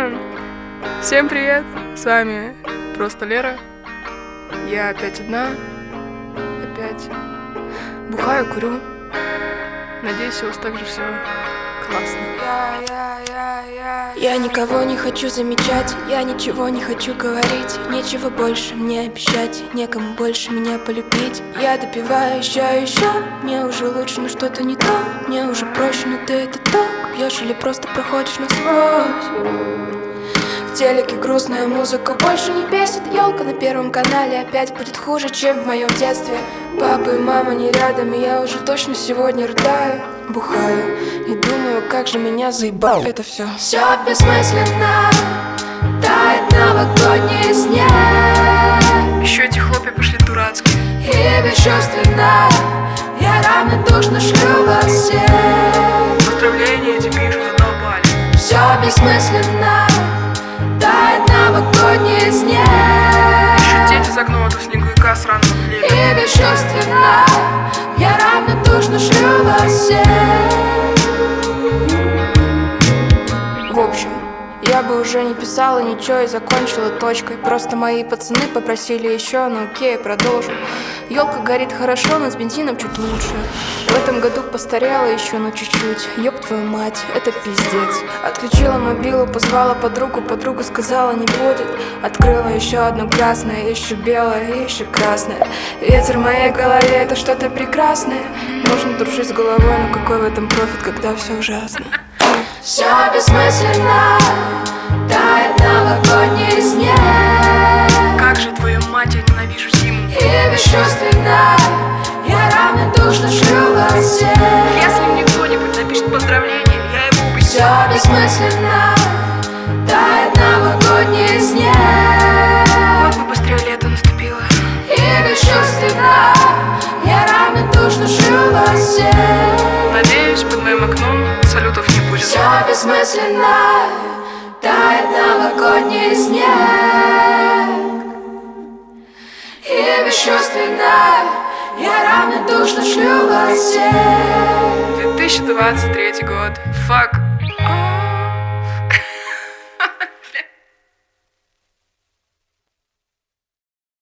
Всем привет, с вами просто Лера. Я опять одна, опять бухаю, курю. Надеюсь, у вас также все классно. Я никого не хочу замечать, я ничего не хочу говорить. Нечего больше мне обещать, некому больше меня полюбить. Я допиваю еще и еще, мне уже лучше, но что-то не то. Мне уже проще, но ты это так пьешь или просто проходишь насквозь. В телеке грустная музыка больше не бесит. Елка на Первом канале опять будет хуже, чем в моем детстве. Папа и мама не рядом, и я уже точно сегодня рыдаю. Бухаю и думаю, как же меня заебало это все. Все бессмысленно, тает новогодний снег. Еще эти хлопья пошли дурацкие. И бесчувственно я равнодушно шлю во все. Поздравления тебе пишут, задолбали. Все бессмысленно, тает новогодний снег. Еще дети за окном этого снеговика сраного И лепят. бесчувственно я равнодушно шлю во все. В общем, я бы уже не писала ничего и закончила точкой. Просто мои пацаны попросили еще, ну окей, я продолжу. Елка горит хорошо, но с бензином чуть лучше. В этом году постарела еще, ну чуть-чуть. Ёб твою мать, это пиздец. Отключила мобилу, позвала подругу, подруга сказала не будет. Открыла еще одно красное, еще белое и еще красное. Ветер в моей голове, это что-то прекрасное. Можно дружить с головой, но какой в этом профит, когда все ужасно. Все бессмысленно, тает новогодний снег. Как же, твою мать, я ненавижу зиму. И бесчувственно я равнодушно шлю во все. Если мне кто-нибудь напишет поздравления, я его убью. Все бессмысленно, тает новогодний снег. Вот бы быстрее лето наступило. И бесчувственно я равнодушно шлю во все. Надеюсь, под моим окном салютов не будет. Все бессмысленно, тает новогодний снег. И бесчувственно я равнодушно шлю во все. 2023 год. Fuck